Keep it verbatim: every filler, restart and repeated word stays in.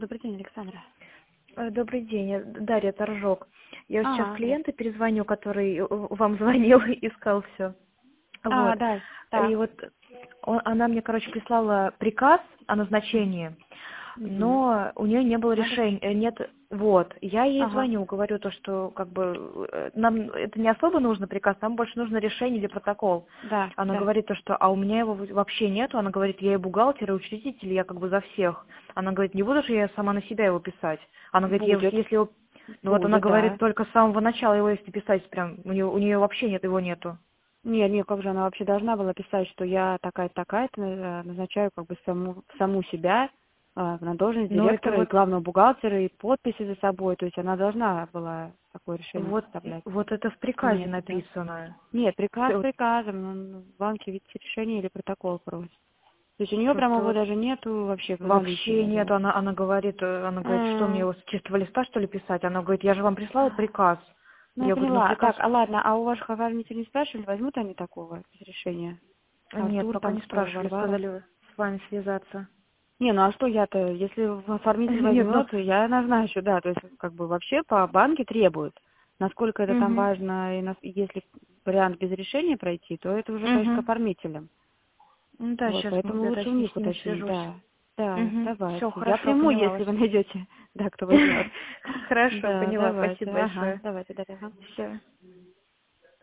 Добрый день, Александра. Э, Добрый день, я Дарья Торжок. Я вот сейчас А, да. клиента перезвоню, который э, вам звонил, искал все. А, Вот. да, И так. вот он- она мне, короче, прислала приказ о назначении, Мгм. но у нее не было Надо. решения, э, нет, вот. Я ей Ага. звоню, говорю то, что как бы э, нам это не особо нужно приказ, нам больше нужно решение или протокол. Да, Она да. говорит то, что а у меня его вообще нету, она говорит, я и бухгалтер, и учредитель, я как бы за всех. Она говорит, не буду же я сама на себя его писать. Она говорит, я- Будет. если его... Ну вот она Будет, говорит, да. только с самого начала его если писать прям, у нее, у нее вообще нет, его нету. Нет, нет, как же она вообще должна была писать, что я такая-то, такая-то, э, назначаю как бы саму, саму себя э, на должность Но это директора и вот, главного бухгалтера, и подписи за собой. То есть она должна была такое решение вот, составлять. вот это в приказе Нет, да. написано. Нет, приказ Всё, приказом, но в банке видите решение или протокол просит. То есть у нее прямо просто его вот даже нету вообще в вообще наличии, нету. да. Она, она говорит, э, она говорит, что мне М. его с чистого листа что ли писать? Она говорит, я же вам прислала приказ. Ну, я Я говорю, ну поняла. приказ... Так, а ладно, а у ваших оформителей не спрашивали, возьмут они такого без решения? Нет, Артур, пока там не кто, спрашивали, Варвара? сказали с вами связаться. Не, ну а что я-то, если оформитель Нет, ну... возьмет, я назначу, да, то есть как бы вообще по банке требуют. Насколько это там Угу. важно, и нас- и если вариант без решения пройти, то это уже, конечно, к Угу. оформителям. Ну да, Вот, сейчас поэтому я лучше у точнее них с ними уточнить, свяжусь. да. Да, Угу. давайте. Все, Я хорошо, приму, поняла если вас. вы найдете, да, кто возьмет. Хорошо, Да, поняла. давайте. Спасибо Ага, большое. давайте, да, ага. Все.